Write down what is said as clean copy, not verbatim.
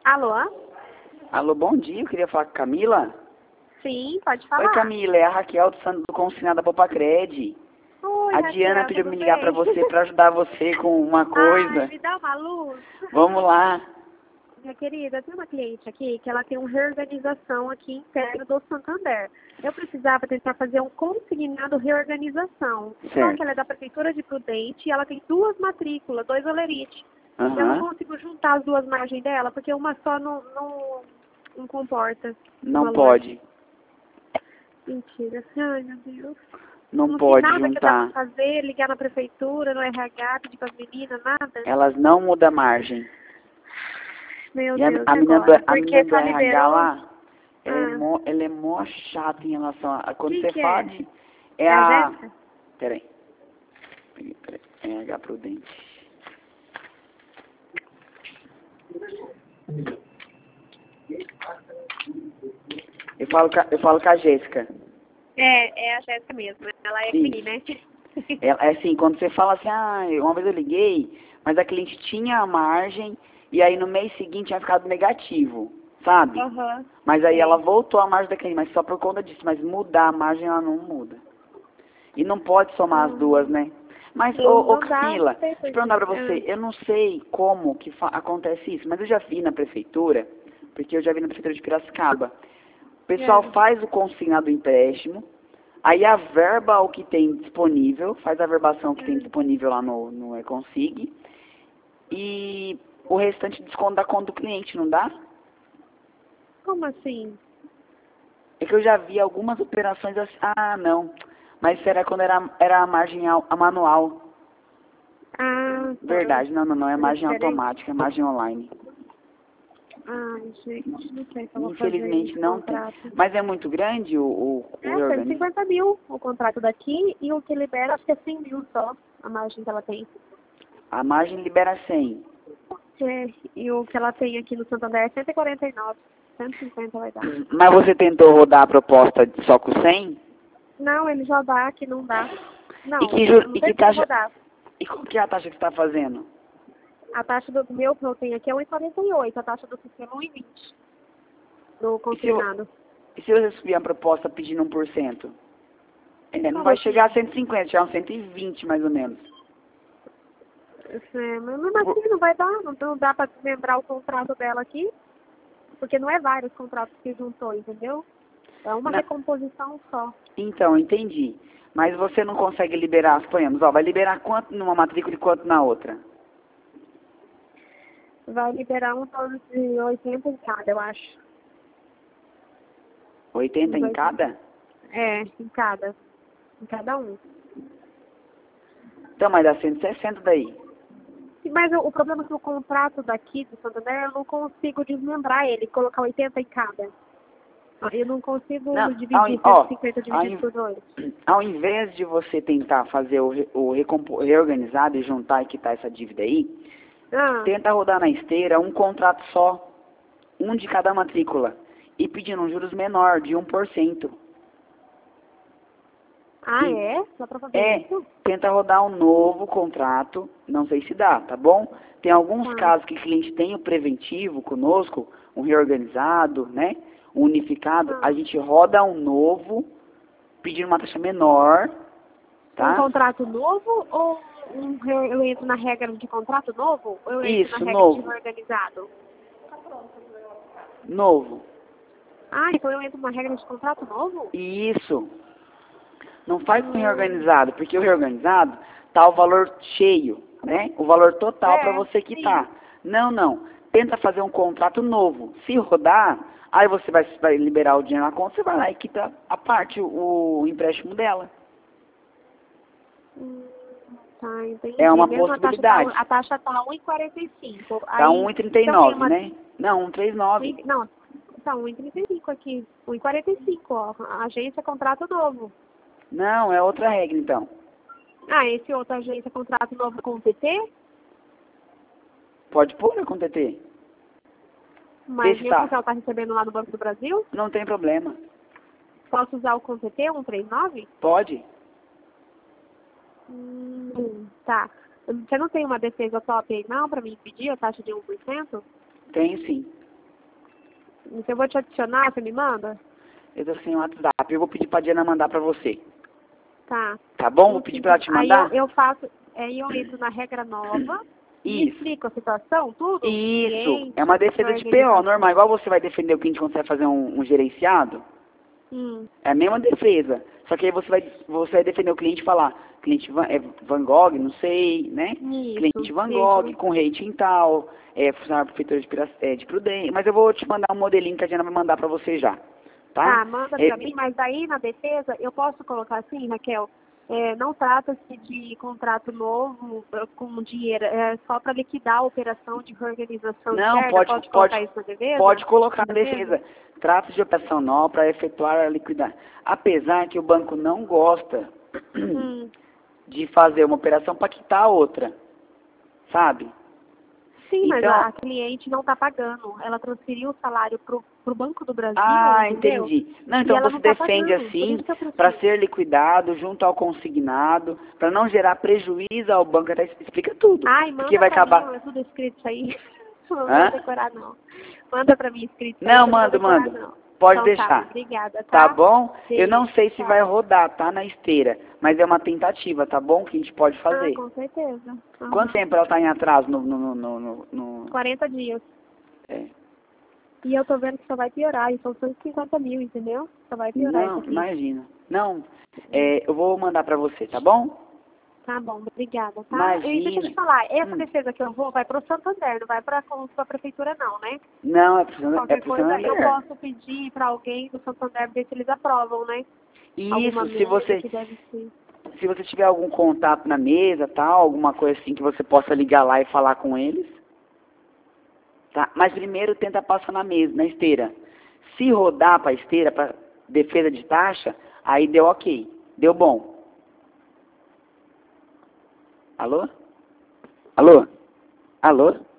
Alô? Alô, bom dia. Eu queria falar com a Camila. Sim, pode falar. Oi, Camila. É a Raquel do Consignado da Popacred. Oi, A Diana Raquel, pediu pra tudo me ligar pra bem? você pra ajudar você com uma Ai, coisa. me dá uma luz. Vamos lá. Minha querida, tem uma cliente aqui que ela tem uma reorganização aqui interna do Santander. Eu precisava tentar fazer um consignado reorganização. Só que Certo. ela é da Prefeitura de Prudente e ela tem duas matrículas, dois olerite. Eu não Aham. consigo juntar as duas margens dela, porque uma só não comporta o Não valor. pode. Mentira. Ai, meu Deus. Não Não tem pode nada que dá pra juntar. fazer, ligar na prefeitura, no RH, pedir para as meninas, nada? Elas não mudam a margem. Meu E a, Deus, a e menina agora? a menina Porque do só RH liberou? lá, Ah, ela é mó chata em relação a... Quando quem você que fala é? de... É É a a... Jéssica? Peraí. Peraí. RH Prudente. Eu falo com a Jéssica. É a Jéssica mesmo. Ela é Isso. CRI, né? É assim, quando você fala assim, uma vez eu liguei, mas a cliente tinha a margem e aí no mês seguinte tinha ficado negativo, sabe? Aham, Mas aí ela sei. voltou a margem da cliente, mas só por conta disso, mas mudar a margem ela não muda. E não pode somar as duas, né? Mas, ô Não dá, não Camila, sei deixa eu porquê. perguntar pra você, eu não sei como que acontece isso, mas eu já vi na prefeitura, porque eu já vi na prefeitura de Piracicaba. O pessoal faz o consignado do empréstimo, aí a verba o que tem disponível, faz a verbação que tem disponível lá no Econsig, e o restante desconta da conta do cliente, não dá? Como assim? É que eu já vi algumas operações assim, não, mas isso era quando era a margem a manual. Ah, tá. Verdade, não, é Era margem diferente? automática, é margem online. Ai, gente, não sei se eu vou fazer Infelizmente esse não tem. contrato. Mas é muito grande o É, reorganizo? 150 mil o contrato daqui e o que libera acho que é 100 mil só, a margem que ela tem. A margem libera 100. É, e o que ela tem aqui no Santander é 149. 150 vai dar. Mas você tentou rodar a proposta só com 100? Não, ele já dá, que não dá. E Não, que, eu não e sei que se eu taxa... vou dar. E qual que é a taxa que você está fazendo? A taxa do meu que eu tenho aqui é 1,48, a taxa do sistema é 1,20 do E se, consignado. e se você subir a proposta pedindo 1%? Não Como vai chegar assim? a 150, já é uns 120 mais ou menos. Mas mesmo assim não vai dar, não dá para lembrar o contrato dela aqui, porque não é vários contratos que juntou, entendeu? É uma Na- recomposição só. Então, entendi. Mas você não consegue liberar, suponhamos, vai liberar quanto numa matrícula e quanto na outra? Vai liberar um torno de 80 em cada, eu acho. 80 Uns em 80. cada? É, em cada. Em cada um. Então, mas dá 160 daí. Mas o problema é que o contrato daqui do Santander, eu não consigo desmembrar ele, colocar 80 em cada. Eu não consigo Não, dividir ó, 150 ao, dividido por 2. ao invés de você tentar fazer o reorganizado e juntar e quitar essa dívida aí, Ah, tenta rodar na esteira um contrato só, um de cada matrícula, e pedindo um juros menor, de 1%. Que é? Dá pra fazer isso? tenta rodar um novo contrato, não sei se dá, tá bom? Tem alguns Tá. casos que o cliente tem o preventivo conosco, um reorganizado, né? Um unificado, a Ah. gente roda um novo, pedindo uma taxa menor, Um tá? contrato novo ou eu entro na regra de contrato novo? Ou eu entro na Isso, regra de novo. organizado? Novo. Então eu entro numa regra de contrato novo? Isso. Não faz com Hum, reorganizado, porque o reorganizado tá o valor cheio, né? O valor total para você sim. quitar. Não. Tenta fazer um contrato novo. Se rodar, aí você vai liberar o dinheiro na conta, você vai lá e quita a parte, o empréstimo dela. Tá, É entendi. uma Mesmo possibilidade. a taxa tá 1,45. Tá Aí, se eu tenho 1,39, uma... né? Não, 1,39. Não, tá 1,35 aqui. 1,45, ó. A agência é contrato novo. Não, é outra regra então. Esse outro agência é contrato novo com o PT? Pode pôr, né, com TT. Vê Mas se mesmo que tá. ela tá recebendo lá no Banco do Brasil? Não tem problema. Posso usar o CONTT 139? Pode. Tá. Você não tem uma defesa top aí não, pra me impedir a taxa de 1%? Tenho sim. Se eu vou te adicionar, você me manda? Eu tô sem o WhatsApp. Eu vou pedir pra Diana mandar pra você. Tá. Tá bom? Vou pedir pra ela te mandar? Aí eu faço, aí eu entro na regra nova, me Isso. explico a situação, tudo? Isso. Cliente, É uma defesa de PO, organização. normal. Igual você vai defender o cliente quando você vai fazer um gerenciado. É a mesma defesa. Só que aí você vai defender o cliente e falar, cliente Van Gogh, não sei, né? Isso. Cliente Van Gogh, com rating tal, funcionário da prefeitura de Prudente. Mas eu vou te mandar um modelinho que a Diana vai mandar pra você já. Tá? Tá, manda pra mim, mas daí na defesa eu posso colocar assim, Raquel, não trata-se de contrato novo com dinheiro, é só para liquidar a operação de reorganização Não, interna, pode colocar isso na defesa? Pode colocar na defesa. Trata de operação nova para efetuar a liquidez. Apesar que o banco não gosta de fazer uma operação para quitar a outra. Sabe? Sim, mas então, a cliente não está pagando. Ela transferiu o salário para o Banco do Brasil, entendeu? Entendi. Não, então você defende assim, para ser liquidado junto ao consignado, para não gerar prejuízo ao banco, até explica tudo. Ai, manda porque vai acabar. mim, é tudo escrito isso aí. Não vou decorar, não. Manda para mim escrito isso aí. Não, manda. Pode então, deixar. Tá, obrigada, tá? Tá bom? Sim, eu não sei se vai rodar, tá? Na esteira. Mas é uma tentativa, tá bom? Que a gente pode fazer. Com certeza. Quanto tempo ela tá em atraso no... 40 dias. É. E eu tô vendo que só vai piorar. E são 150 mil, entendeu? Só vai piorar isso Não, aqui. imagina. Não, eu vou mandar pra você, tá bom? Tá bom, obrigada, tá? Imagina. E deixa eu te falar, essa defesa que eu vou vai pro Santander, não vai pra prefeitura não, né? Não, é pro Qualquer coisa Santander. eu posso pedir pra alguém do Santander ver se eles aprovam, né? Isso, se você tiver algum contato na mesa, tal, alguma coisa assim que você possa ligar lá e falar com eles. Tá? Mas primeiro tenta passar na mesa, na esteira. Se rodar pra esteira, pra defesa de taxa, aí deu ok, deu bom. Alô? Alô? Alô?